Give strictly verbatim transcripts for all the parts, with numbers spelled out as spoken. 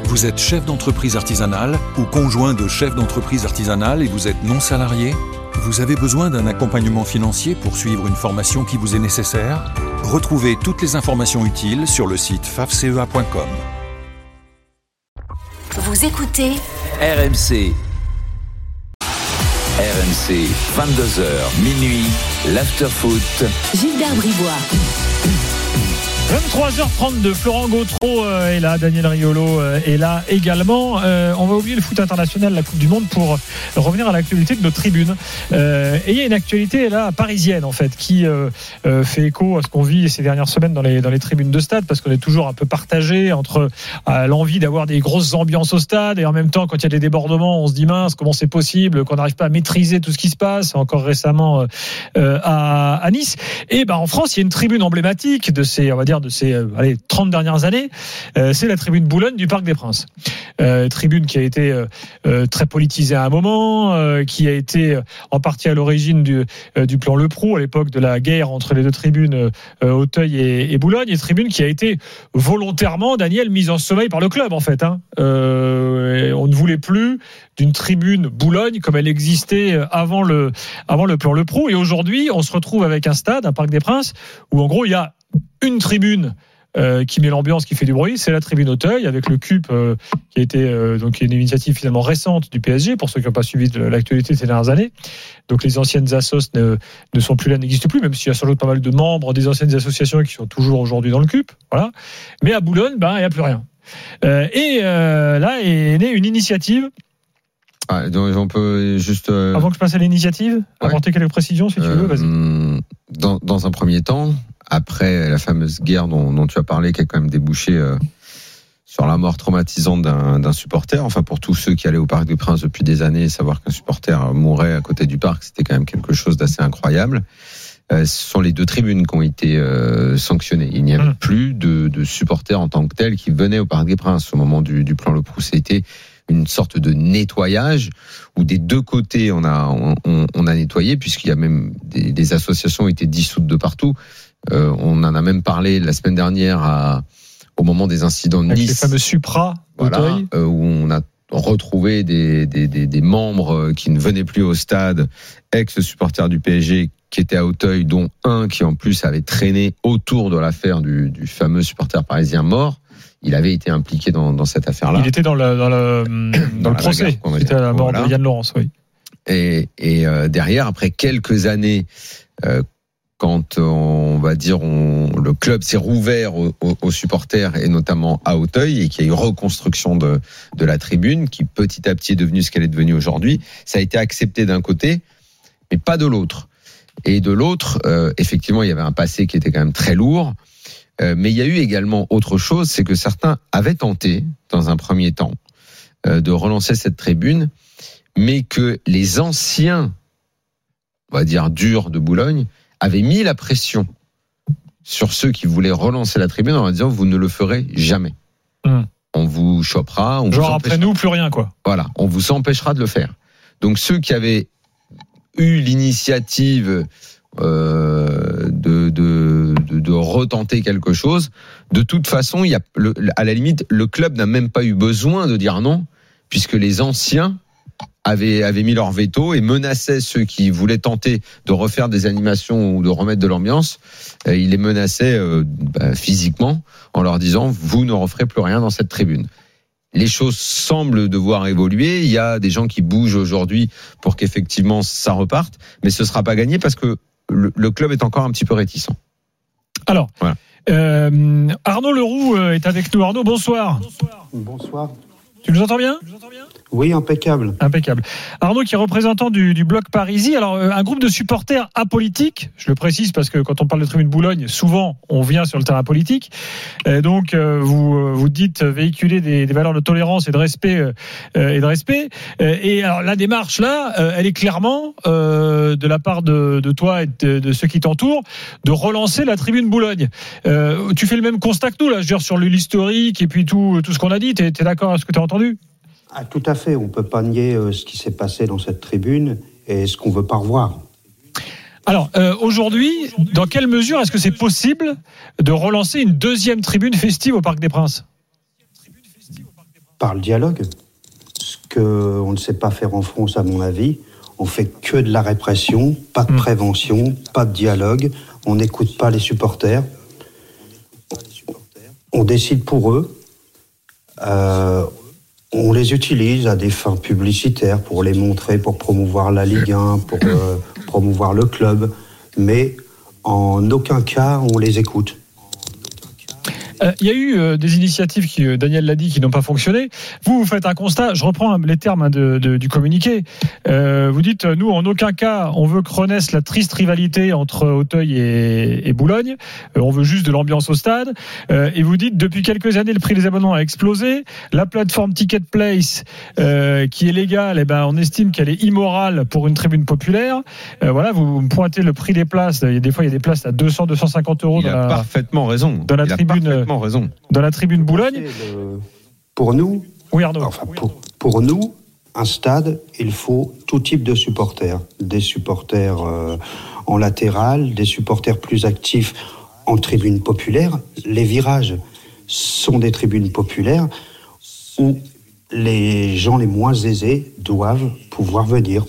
Vous êtes chef d'entreprise artisanale ou conjoint de chef d'entreprise artisanale et vous êtes non salarié ? Vous avez besoin d'un accompagnement financier pour suivre une formation qui vous est nécessaire ? Retrouvez toutes les informations utiles sur le site fafcea point com. Vous écoutez R M C. R M C, vingt-deux heures, minuit, l'after-foot. Gilbert Bribois. vingt-trois heures trente-deux, Florent Gautreau euh, est là, Daniel Riolo euh, est là également. Euh, on va oublier le foot international, la Coupe du Monde, pour revenir à l'actualité de nos tribunes. Euh, et il y a une actualité là parisienne en fait qui euh, euh, fait écho à ce qu'on vit ces dernières semaines dans les dans les tribunes de stade, parce qu'on est toujours un peu partagé entre euh, l'envie d'avoir des grosses ambiances au stade et en même temps quand il y a des débordements, on se dit mince, comment c'est possible qu'on n'arrive pas à maîtriser tout ce qui se passe. Encore récemment euh, à, à Nice. Et ben en France, il y a une tribune emblématique de ces, on va dire, de ces euh, allez, trente dernières années, euh, c'est la tribune Boulogne du Parc des Princes. Euh, tribune qui a été euh, euh, très politisée à un moment, euh, qui a été euh, en partie à l'origine du, euh, du plan Le Prou, à l'époque de la guerre entre les deux tribunes, euh, Auteuil et, et Boulogne, et tribune qui a été volontairement, Daniel, mise en sommeil par le club en fait. Hein. Euh, on ne voulait plus d'une tribune Boulogne comme elle existait avant le, avant le plan Le Prou, et aujourd'hui on se retrouve avec un stade, un Parc des Princes, où en gros il y a une tribune euh, qui met l'ambiance, qui fait du bruit, c'est la tribune Auteuil avec le C U P euh, qui a été euh, donc une initiative finalement récente du P S G pour ceux qui n'ont pas suivi de l'actualité ces dernières années. Donc les anciennes assos ne, ne sont plus là, n'existent plus, même s'il y a sans doute pas mal de membres des anciennes associations qui sont toujours aujourd'hui dans le C U P. Voilà. Mais à Boulogne, ben il n'y a plus rien. Euh, et euh, là est née une initiative. Ah, donc on peut juste euh... avant que je passe à l'initiative, ouais. apporter quelques précisions si tu veux. Vas-y. Euh, dans, dans un premier temps, après la fameuse guerre dont, dont tu as parlé, qui a quand même débouché euh, sur la mort traumatisante d'un, d'un supporter, enfin pour tous ceux qui allaient au Parc des Princes depuis des années, savoir qu'un supporter mourait à côté du parc, c'était quand même quelque chose d'assez incroyable. Euh, ce sont les deux tribunes qui ont été euh, sanctionnées. Il n'y avait mmh. plus de, de supporters en tant que tels qui venaient au Parc des Princes au moment du, du plan Le Prou. C'était une sorte de nettoyage où des deux côtés on a on, on a nettoyé, puisqu'il y a même des, des associations qui étaient dissoutes de partout. Euh, on en a même parlé la semaine dernière à, au moment des incidents de Nice. Avec les fameux Supra, voilà, euh, où on a retrouvé des, des, des, des membres qui ne venaient plus au stade, ex-supporters du P S G qui étaient à Auteuil, dont un qui en plus avait traîné autour de l'affaire du, du fameux supporter parisien mort. Il avait été impliqué dans, dans cette affaire-là. Il était dans le, dans le, dans dans le procès. C'était à la mort voilà. de Yann Laurence, oui. Et, et euh, derrière, après quelques années, euh, quand on va dire on, le club s'est rouvert aux, aux, aux supporters et notamment à Auteuil, et qu'il y a eu reconstruction de, de la tribune qui petit à petit est devenue ce qu'elle est devenue aujourd'hui, ça a été accepté d'un côté, mais pas de l'autre. Et de l'autre, euh, effectivement, il y avait un passé qui était quand même très lourd. Euh, mais il y a eu également autre chose, c'est que certains avaient tenté, dans un premier temps, euh, de relancer cette tribune, mais que les anciens, on va dire durs de Boulogne, avaient mis la pression sur ceux qui voulaient relancer la tribune en leur disant vous ne le ferez jamais. Mmh. On vous chopera. On Genre vous après nous, plus rien, quoi. Voilà, on vous empêchera de le faire. Donc ceux qui avaient eu l'initiative euh, de, de, de, de retenter quelque chose, de toute façon, il y a le, à la limite, le club n'a même pas eu besoin de dire non, puisque les anciens avaient, avaient mis leur veto et menaçaient ceux qui voulaient tenter de refaire des animations ou de remettre de l'ambiance. Euh, ils les menaçaient euh, bah, physiquement en leur disant vous ne referez plus rien dans cette tribune. Les choses semblent devoir évoluer. Il y a des gens qui bougent aujourd'hui pour qu'effectivement ça reparte, mais ce ne sera pas gagné parce que le, le club est encore un petit peu réticent. Alors, voilà. euh, Arnaud Leroux est avec nous. Arnaud, bonsoir. Bonsoir. Bonsoir. Tu nous entends bien ? Tu nous entends bien ? Oui, impeccable. Impeccable. Arnaud, qui est représentant du, du bloc Parisis. Alors, un groupe de supporters apolitiques, je le précise parce que quand on parle de tribune Boulogne, souvent on vient sur le terrain politique. Et donc, vous vous dites véhiculer des, des valeurs de tolérance et de respect euh, et de respect. Et alors la démarche là, elle est clairement euh, de la part de, de toi et de, de ceux qui t'entourent de relancer la tribune Boulogne. Euh, tu fais le même constat que nous là, je veux dire sur l'historique et puis tout tout ce qu'on a dit. T'es, t'es d'accord avec ce que t'as entendu ? Ah, tout à fait, on ne peut pas nier euh, ce qui s'est passé dans cette tribune et ce qu'on ne veut pas revoir. Alors, euh, aujourd'hui, dans quelle mesure est-ce que c'est possible de relancer une deuxième tribune festive au Parc des Princes ? Par le dialogue. Ce qu'on ne sait pas faire en France, à mon avis. On fait que de la répression, pas de prévention, pas de dialogue. On n'écoute pas les supporters. On décide pour eux. Euh, on les utilise à des fins publicitaires pour les montrer, pour promouvoir la Ligue un, pour euh, promouvoir le club. Mais en aucun cas, on les écoute. Il euh, y a eu euh, des initiatives qui, euh, Daniel l'a dit, qui n'ont pas fonctionné. Vous, vous faites un constat. Je reprends les termes hein, de, de, du communiqué. Euh, vous dites, nous, en aucun cas, on veut que renaisse la triste rivalité entre Auteuil et, et Boulogne. Euh, on veut juste de l'ambiance au stade. Euh, et vous dites, depuis quelques années, le prix des abonnements a explosé. La plateforme Ticket Place, euh, qui est légale, eh ben, on estime qu'elle est immorale pour une tribune populaire. Euh, voilà, vous pointez le prix des places. Il y a des fois, il y a des places à deux cents, deux cent cinquante euros. Il a dans la, parfaitement raison. Dans la Il tribune. Raison. Dans la tribune Boulogne. Le... Pour nous, oui, Arnaud. Enfin, pour, pour nous, un stade, il faut tout type de supporters. Des supporters euh, en latéral, des supporters plus actifs en tribune populaire. Les virages sont des tribunes populaires où les gens les moins aisés doivent pouvoir venir.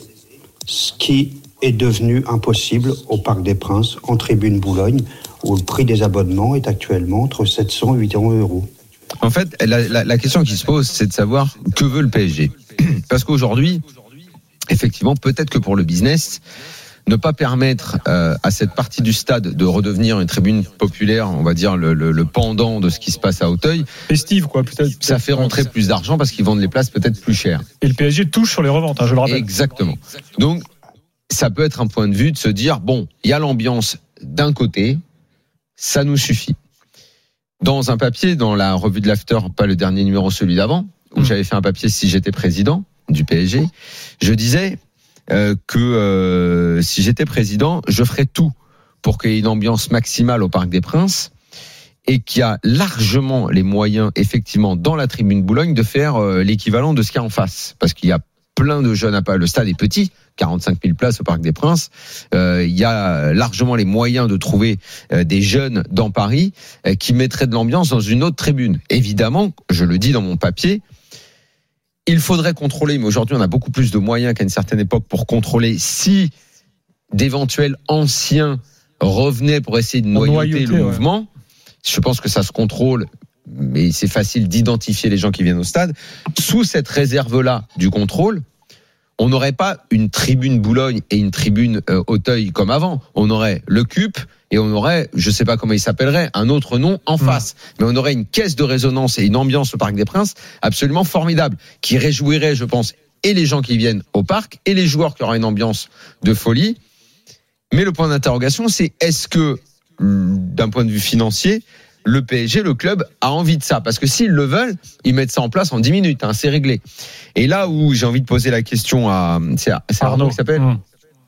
Ce qui est devenu impossible au Parc des Princes, en tribune Boulogne, où le prix des abonnements est actuellement entre sept cents et huit cents euros. En fait, la, la, la question qui se pose, c'est de savoir que veut le P S G. Parce qu'aujourd'hui, effectivement, peut-être que pour le business, ne pas permettre euh, à cette partie du stade de redevenir une tribune populaire, on va dire le, le, le pendant de ce qui se passe à Auteuil, festive quoi, peut-être. Ça fait rentrer plus d'argent parce qu'ils vendent les places peut-être plus cher. Et le P S G touche sur les reventes, hein, je le rappelle. Exactement. Donc, ça peut être un point de vue de se dire bon, il y a l'ambiance d'un côté. Ça nous suffit. Dans un papier, dans la revue de l'After, pas le dernier numéro, celui d'avant, où mmh. j'avais fait un papier si j'étais président du P S G, je disais euh, que euh, si j'étais président, je ferais tout pour qu'il y ait une ambiance maximale au Parc des Princes et qu'il y a largement les moyens, effectivement, dans la tribune Boulogne, de faire euh, l'équivalent de ce qu'il y a en face. Parce qu'il y a plein de jeunes à pas. Le stade est petit, quarante-cinq mille places au Parc des Princes. Euh, il y a largement les moyens de trouver euh, des jeunes dans Paris euh, qui mettraient de l'ambiance dans une autre tribune. Évidemment, je le dis dans mon papier, il faudrait contrôler, mais aujourd'hui on a beaucoup plus de moyens qu'à une certaine époque pour contrôler si d'éventuels anciens revenaient pour essayer de noyauter, noyauter le ouais. mouvement. Je pense que ça se contrôle, mais c'est facile d'identifier les gens qui viennent au stade. Sous cette réserve-là du contrôle, on n'aurait pas une tribune Boulogne et une tribune euh, Auteuil comme avant. On aurait le C U P et on aurait, je ne sais pas comment il s'appellerait, un autre nom en face. Mmh. Mais on aurait une caisse de résonance et une ambiance au Parc des Princes absolument formidable, qui réjouirait, je pense, et les gens qui viennent au parc et les joueurs qui auraient une ambiance de folie. Mais le point d'interrogation, c'est est-ce que, d'un point de vue financier, le P S G, le club, a envie de ça? Parce que s'ils le veulent, ils mettent ça en place en dix minutes, hein, c'est réglé. Et là où j'ai envie de poser la question à... C'est, c'est Arnaud qui s'appelle mmh.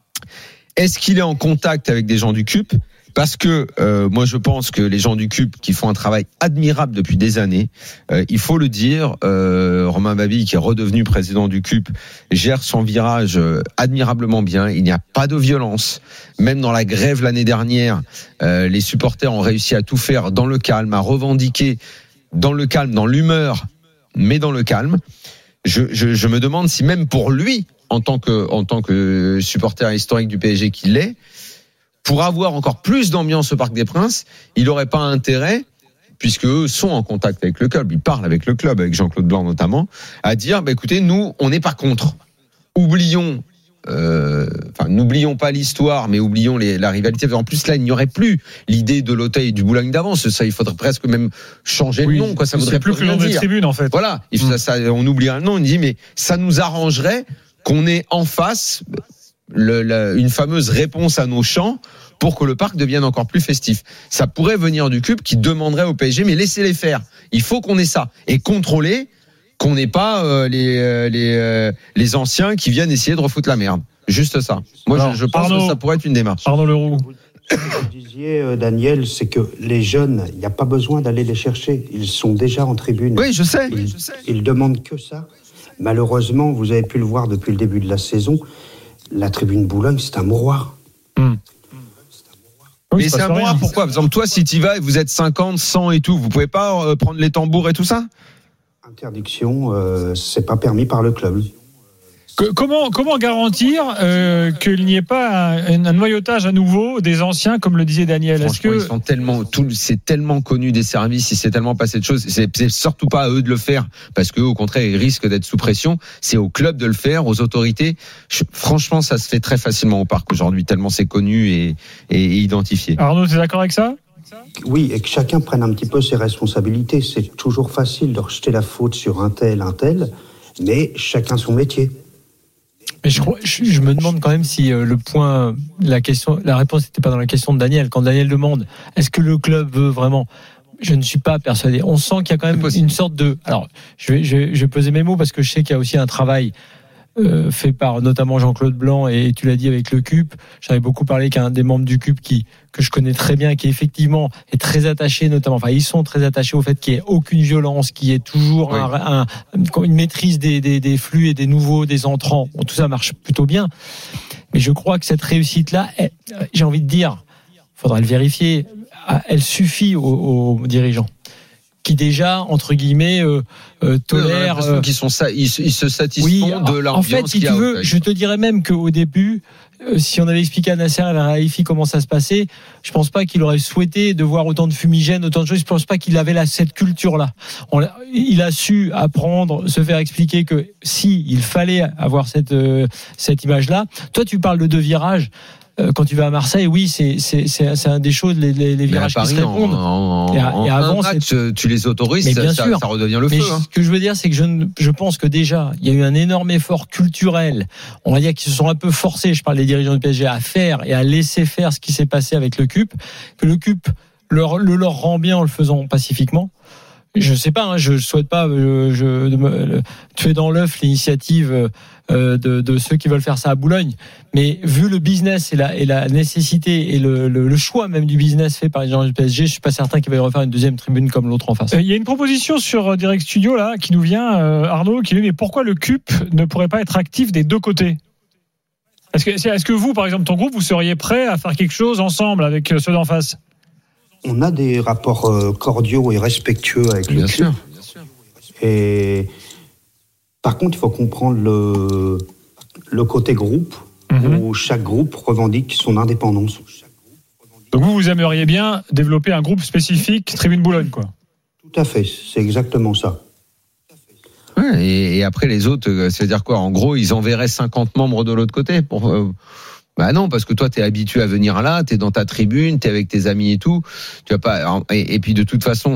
Est-ce qu'il est en contact avec des gens du C U P? Parce que euh, moi je pense que les gens du C U P qui font un travail admirable depuis des années, euh, il faut le dire, euh, Romain Babi qui est redevenu président du C U P gère son virage euh, admirablement bien. Il n'y a pas de violence. Même dans la grève l'année dernière, euh, les supporters ont réussi à tout faire dans le calme, à revendiquer dans le calme, dans l'humeur, mais dans le calme. Je, je, je me demande si même pour lui, en tant que, en tant que supporter historique du P S G qu'il est, pour avoir encore plus d'ambiance au Parc des Princes, il n'aurait pas intérêt, puisque eux sont en contact avec le club, ils parlent avec le club, avec Jean-Claude Blanc notamment, à dire, bah, écoutez, nous, on n'est pas contre. Oublions, euh, enfin, n'oublions pas l'histoire, mais oublions les, la rivalité. En plus, là, il n'y aurait plus l'idée de l'Auteuil et du Boulogne d'avant. Ça, il faudrait presque même changer oui, le nom, quoi. Ça voudrait plus que le nom des tribunes, en fait. Voilà. Mmh. Ça, ça, on oublierait le nom, on dit, mais ça nous arrangerait qu'on ait en face Le, la, une fameuse réponse à nos chants pour que le parc devienne encore plus festif. Ça pourrait venir du C U P qui demanderait au P S G, mais laissez-les faire. Il faut qu'on ait ça. Et contrôler qu'on n'ait pas euh, les, euh, les, euh, les anciens qui viennent essayer de refoutre la merde. Juste ça. Moi, Alors, je, je pense Arnaud, que ça pourrait être une démarche. Arnaud Leroux. Ce que vous disiez, euh, Daniel, c'est que les jeunes, il n'y a pas besoin d'aller les chercher. Ils sont déjà en tribune. Oui, je sais. Ils, je sais. ils demandent que ça. Malheureusement, vous avez pu le voir depuis le début de la saison, la tribune Boulogne, c'est un mouroir. Mmh. Mais c'est un mouroir, pourquoi? Par exemple, toi, si tu y vas et vous êtes cinquante, cent et tout, vous pouvez pas euh, prendre les tambours et tout ça? Un Interdiction, euh, c'est pas permis par le club. Que, comment, comment garantir euh, qu'il n'y ait pas un, un noyautage à nouveau des anciens, comme le disait Daniel? Est-ce que ils sont tellement, tout, c'est tellement connu des services, il s'est tellement passé de choses. C'est, c'est surtout pas à eux de le faire, parce qu'eux, au contraire, ils risquent d'être sous pression. C'est au club de le faire, aux autorités. Je, franchement, ça se fait très facilement au parc aujourd'hui, tellement c'est connu et, et, et identifié. Arnaud, tu es d'accord avec ça? Oui, et que chacun prenne un petit peu ses responsabilités. C'est toujours facile de rejeter la faute sur un tel, un tel, mais chacun son métier. Mais je, crois, je, je me demande quand même si euh, le point, la question, la réponse n'était pas dans la question de Daniel. Quand Daniel demande, est-ce que le club veut vraiment? Je ne suis pas persuadé. On sent qu'il y a quand même une sorte de. Alors, je vais, je vais, je vais peser mes mots parce que je sais qu'il y a aussi un travail euh, fait par notamment Jean-Claude Blanc et tu l'as dit avec le C U P. J'en ai beaucoup parlé qu'un des membres du C U P qui que je connais très bien, qui effectivement est très attaché, notamment, enfin ils sont très attachés au fait qu'il n'y ait aucune violence, qu'il y ait toujours oui. un, un, une maîtrise des, des, des flux et des nouveaux, des entrants. Bon, tout ça marche plutôt bien, mais je crois que cette réussite-là, elle, j'ai envie de dire, faudra le vérifier, elle suffit aux, aux dirigeants qui déjà entre guillemets euh, euh, tolèrent euh, qu'ils sont ça, ils, ils se satisfont oui, de l'ambiance. En fait, si tu veux, je te dirais même qu'au début, euh, si on avait expliqué à Nasser et à Raifi comment ça se passait, je pense pas qu'il aurait souhaité de voir autant de fumigènes, autant de choses. Je pense pas qu'il avait là cette culture-là. On, il a su apprendre, se faire expliquer que si il fallait avoir cette euh, cette image-là. Toi, tu parles de deux virages. Quand tu vas à Marseille, oui, c'est c'est c'est, c'est un des choses, les, les, les virages Paris, qui se répondent. En, en, et, à, et avant, un match, tu les autorises, mais bien ça, sûr. ça redevient le mais feu. Hein. Ce que je veux dire, c'est que je, je pense que déjà, il y a eu un énorme effort culturel. On va dire qu'ils se sont un peu forcés, je parle des dirigeants du P S G, à faire et à laisser faire ce qui s'est passé avec le C U P, que le C U P leur, le leur rend bien en le faisant pacifiquement. Je sais pas, hein, je souhaite pas je, je, de me, tuer dans l'œuf l'initiative euh, de, de ceux qui veulent faire ça à Boulogne. Mais vu le business et la, et la nécessité et le, le, le choix même du business fait par les gens du P S G, je suis pas certain qu'ils veuillent refaire une deuxième tribune comme l'autre en face. Il y a une proposition sur Direct Studio là qui nous vient, euh, Arnaud, qui dit mais pourquoi le C U P ne pourrait pas être actif des deux côtés? Est-ce que, est-ce que vous, par exemple, ton groupe, vous seriez prêt à faire quelque chose ensemble avec ceux d'en face? On a des rapports euh, cordiaux et respectueux avec bien le sûr, club. Bien sûr. Et par contre, il faut comprendre le, le côté groupe, mm-hmm. où chaque groupe revendique son indépendance. Donc vous, vous aimeriez bien développer un groupe spécifique Tribune Boulogne, quoi? Tout à fait, c'est exactement ça. Ouais, et, et après les autres, c'est-à-dire quoi? En gros, ils enverraient cinquante membres de l'autre côté pour... Euh... Bah non, parce que toi t'es habitué à venir là, t'es dans ta tribune, t'es avec tes amis et tout. Tu vas pas. Et, et puis de toute façon,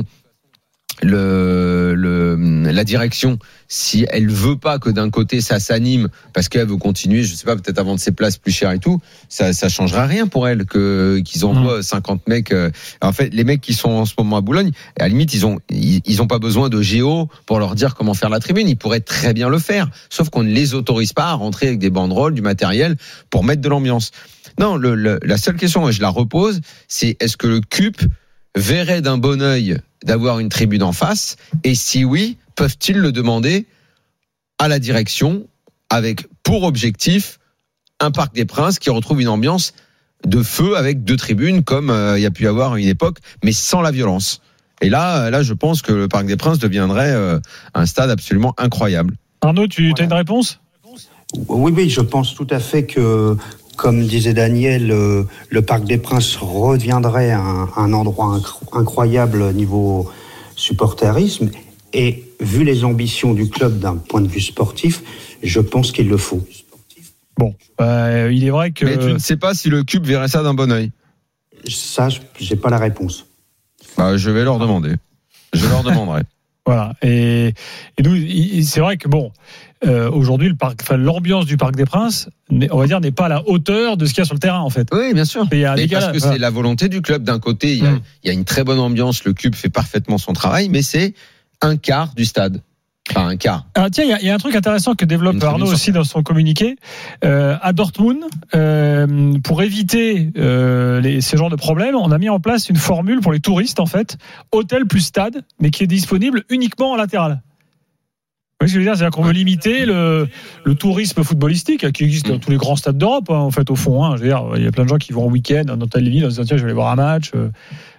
le, le la direction, si elle veut pas que d'un côté ça s'anime, parce qu'elle veut continuer, je sais pas, peut-être à vendre ses places plus chères et tout, ça ça changera rien pour elle que qu'ils envoient cinquante mecs. En fait, les mecs qui sont en ce moment à Boulogne, à la limite ils ont ils, ils ont pas besoin de géo pour leur dire comment faire la tribune. Ils pourraient très bien le faire, sauf qu'on ne les autorise pas à rentrer avec des banderoles, du matériel pour mettre de l'ambiance. Non, le, le, la seule question, et je la repose, c'est est-ce que le C U P verrait d'un bon œil d'avoir une tribune en face, et si oui, peuvent-ils le demander à la direction avec pour objectif un Parc des Princes qui retrouve une ambiance de feu avec deux tribunes comme euh, il y a pu y avoir à une époque, mais sans la violence. Et là, là, je pense que le Parc des Princes deviendrait euh, un stade absolument incroyable. Arnaud, tu as une réponse ? Oui, oui, je pense tout à fait que, comme disait Daniel, euh, le Parc des Princes reviendrait à un, un endroit inc- incroyable niveau supporterisme. Et vu les ambitions du club d'un point de vue sportif, je pense qu'il le faut. Bon, euh, il est vrai que... Mais tu ne sais pas si le C U P verrait ça d'un bon œil. Ça, j'ai pas la réponse. Bah, je vais leur demander. Je leur demanderai. Voilà. Et, et nous, c'est vrai que bon, euh, aujourd'hui, le parc, enfin, l'ambiance du Parc des Princes, on va dire, n'est pas à la hauteur de ce qu'il y a sur le terrain, en fait. Oui, bien sûr. Et mais parce que voilà. C'est la volonté du club. D'un côté, il y a, mmh. il y a une très bonne ambiance. Le C U P fait parfaitement son travail, mais c'est un quart du stade. Enfin, un quart. Alors, tiens, il y, y a un truc intéressant que développe Arnaud aussi dans son communiqué. Euh, à Dortmund, euh, pour éviter euh, les, ce genre de problèmes, on a mis en place une formule pour les touristes, en fait, hôtel plus stade, mais qui est disponible uniquement en latéral. Vous voyez ce que je veux dire ? C'est-à-dire qu'on veut limiter le, le tourisme footballistique qui existe dans tous les grands stades d'Europe, hein, en fait, au fond. Hein, je veux dire, il y a plein de gens qui vont en week-end dans telle ville, en se disant tiens, je vais aller voir un match. Euh,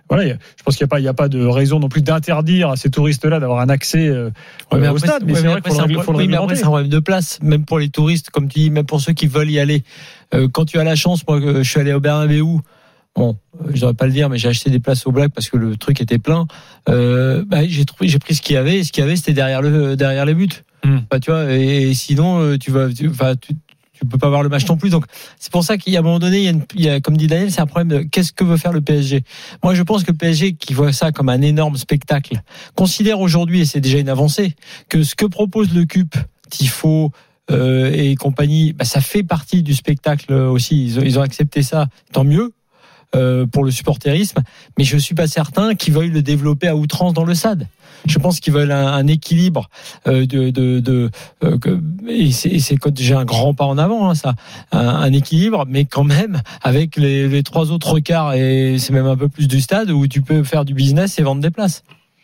voilà, je pense qu'il n'y a pas, il y a pas de raison non plus d'interdire à ces touristes-là d'avoir un accès euh, ouais, mais au stade. Mais ouais, c'est mais vrai qu'il faut, un, le, faut le oui, mais après, c'est un problème de place, même pour les touristes, comme tu dis, même pour ceux qui veulent y aller. Euh, quand tu as la chance, moi, je suis allé au Bernabéu. Bon, je devrais pas le dire, mais j'ai acheté des places au Black parce que le truc était plein. Euh, bah, j'ai trouvé, j'ai pris ce qu'il y avait. Et ce qu'il y avait, c'était derrière le, derrière les buts. Mm. Bah, tu vois. Et, et sinon, tu vas, tu, enfin, tu, tu peux pas voir le match non plus. Donc, c'est pour ça qu'à un moment donné, il y a, une, il y a, comme dit Daniel, c'est un problème de qu'est-ce que veut faire le P S G. Moi, je pense que le P S G, qui voit ça comme un énorme spectacle, considère aujourd'hui, et c'est déjà une avancée, que ce que propose le C U P, Tifo, euh, et compagnie, bah, ça fait partie du spectacle aussi. Ils ont, ils ont accepté ça, tant mieux. Euh, pour le supporterisme, mais je suis pas certain qu'ils veuillent le développer à outrance dans le stade. Je pense qu'ils veulent un, un équilibre euh, de, de, de euh, que, et c'est, et c'est déjà un grand pas en avant, hein, ça, un, un équilibre, mais quand même avec les, les trois autres quarts et c'est même un peu plus du stade où tu peux faire du business et vendre des places.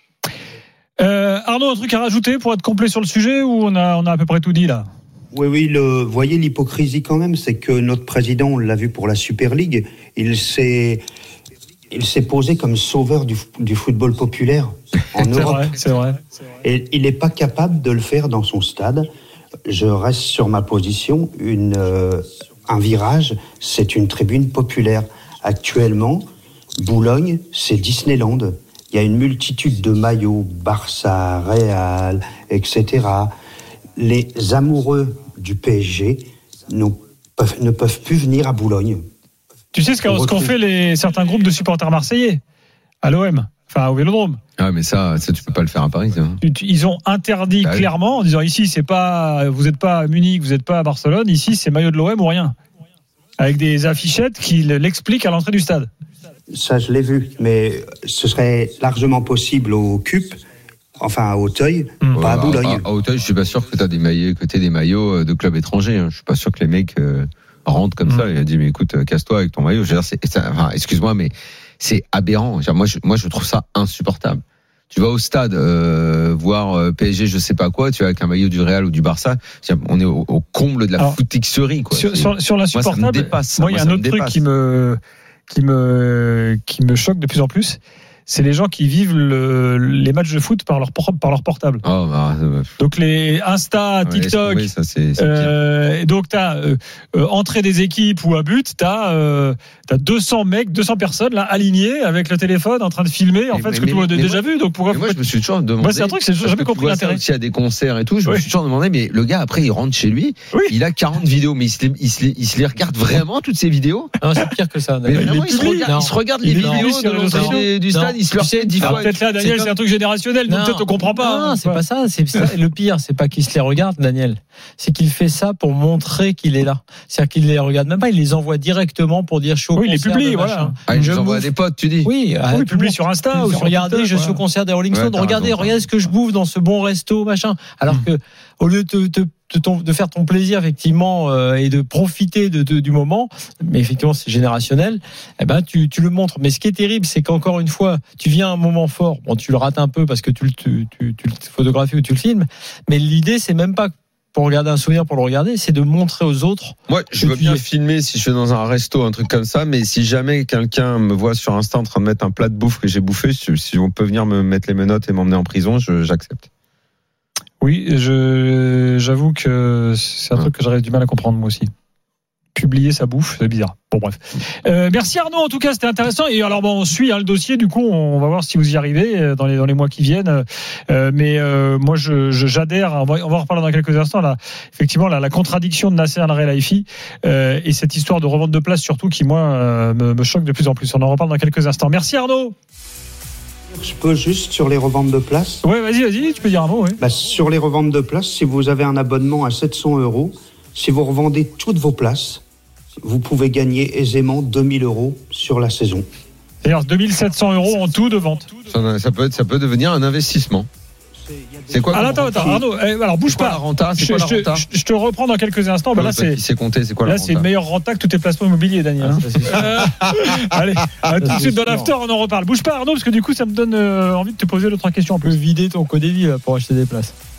Euh, Arnaud, un truc à rajouter pour être complet sur le sujet ou on a, on a à peu près tout dit là? Oui, oui, le, vous voyez l'hypocrisie quand même, c'est que notre président, on l'a vu pour la Super League, il s'est, il s'est posé comme sauveur du, du football populaire en c'est Europe. Vrai, c'est vrai. Et il n'est pas capable de le faire dans son stade. Je reste sur ma position. Une, euh, un virage, c'est une tribune populaire. Actuellement, Boulogne, c'est Disneyland. Il y a une multitude de maillots, Barça, Real, et cetera. Les amoureux du P S G ne peuvent, ne peuvent plus venir à Boulogne. Tu sais ce qu'ont, ce qu'ont fait les, certains groupes de supporters marseillais à l'O M, enfin au Vélodrome. Ah mais ça, ça tu peux pas le faire à Paris. Hein. Ils ont interdit ah, clairement en disant ici c'est pas, vous n'êtes pas à Munich, vous n'êtes pas à Barcelone, ici c'est maillot de l'O M ou rien, avec des affichettes qui l'expliquent à l'entrée du stade. Ça je l'ai vu, mais ce serait largement possible au C U P. Enfin, à Auteuil, mmh. pas à Boulogne. À, à Auteuil, je suis pas sûr que tu as des maillots, que t'aies des maillots de clubs étrangers. Hein. Je suis pas sûr que les mecs euh, rentrent comme mmh. ça et a dit mais écoute, casse-toi avec ton maillot. Je veux dire, c'est, c'est, enfin, excuse-moi, mais c'est aberrant. Genre, moi, je, moi, je trouve ça insupportable. Tu vas au stade euh, voir euh, P S G, je sais pas quoi, tu vas avec un maillot du Real ou du Barça. On est au, au comble de la foutixerie, quoi. Sur, sur, sur l'insupportable, moi, ça me dépasse. Moi, il y a un autre truc qui me qui me qui me choque de plus en plus. C'est les gens qui vivent le, les matchs de foot par leur, par leur portable. Oh, bah, bah, donc les Insta, ouais, TikTok. Oui, ça, c'est, c'est euh, et donc t'as euh, euh, entrée des équipes ou à but, t'as euh, t'as deux cents mecs, deux cents personnes là alignées avec le téléphone en train de filmer. En mais, fait, mais, ce que mais, tout le monde a déjà moi, vu. Donc pourquoi moi, je me suis toujours demandé. Moi, c'est un truc, c'est j'ai jamais compris l'intérêt. S'il y a des concerts et tout, je oui. me suis toujours demandé. Mais le gars après, il rentre chez lui, oui. il a quarante vidéos, mais il se, il se, il se les regarde vraiment toutes ces vidéos. Non, c'est pire que ça. Mais vraiment, il se regarde, il se regarde les vidéos du stade, il se leur fait dix fois. Peut-être là, Daniel, c'est, c'est un truc générationnel, donc peut-être on comprend pas. Non, hein, c'est pas ça. C'est ça. Le pire, c'est pas qu'il se les regarde, Daniel. C'est qu'il fait ça pour montrer qu'il est là. C'est-à-dire qu'il les regarde même pas, il les envoie directement pour dire chaud. Oui, il les publie, voilà. Ah, il les envoie à des potes, tu dis. Oui, oui il publie sur Insta. Ou regardez, je suis au concert des Rolling Stones. Regardez, regardez ce que je bouffe dans ce bon resto, machin. Alors que, au lieu de te De, ton, de faire ton plaisir effectivement euh, et de profiter de, de, du moment, mais effectivement c'est générationnel, eh ben tu, tu le montres. Mais ce qui est terrible, c'est qu'encore une fois, tu viens à un moment fort, bon tu le rates un peu parce que tu, tu, tu, tu le photographies ou tu le filmes, mais l'idée c'est même pas pour regarder un souvenir pour le regarder, c'est de montrer aux autres. Moi, je veux bien filmer si je suis dans un resto, un truc comme ça, mais si jamais quelqu'un me voit sur Insta en train de mettre un plat de bouffe que j'ai bouffé, si, si on peut venir me mettre les menottes et m'emmener en prison, je, j'accepte. Oui, je, j'avoue que c'est un truc que j'aurais du mal à comprendre moi aussi. Publier sa bouffe, c'est bizarre. Bon bref. Euh, merci Arnaud, en tout cas c'était intéressant. Et alors bon, on suit hein, le dossier. Du coup, on va voir si vous y arrivez dans les dans les mois qui viennent. Euh, mais euh, moi, je, je j'adhère. On va on va en reparler dans quelques instants. Là, effectivement, la, la contradiction de Nasser Al-Khelaifi euh, et cette histoire de revente de place surtout qui moi euh, me, me choque de plus en plus. On en reparle dans quelques instants. Merci Arnaud. Je peux juste sur les reventes de places. Oui, vas-y, vas-y, tu peux dire un mot. Oui. Bah, sur les reventes de places, si vous avez un abonnement à sept cents euros, si vous revendez toutes vos places, vous pouvez gagner aisément deux mille euros sur la saison. C'est-à-dire deux mille sept cents euros en tout de vente. Ça, ça, peut, être, ça peut devenir un investissement. C'est quoi? Ah, attends, attends, Arnaud, eh, alors bouge pas. La renta, c'est je, quoi la je, renta je, je te reprends dans quelques instants. Bah, là, c'est, c'est compté, c'est quoi là, la renta? c'est une meilleure renta que tous tes placements immobiliers, Daniel. Hein, euh, allez, à tout de suite dans l'after, on en reparle. Bouge pas, Arnaud, parce que du coup, ça me donne euh, envie de te poser deux trois questions. On peut vider ton code vie là, pour acheter des places.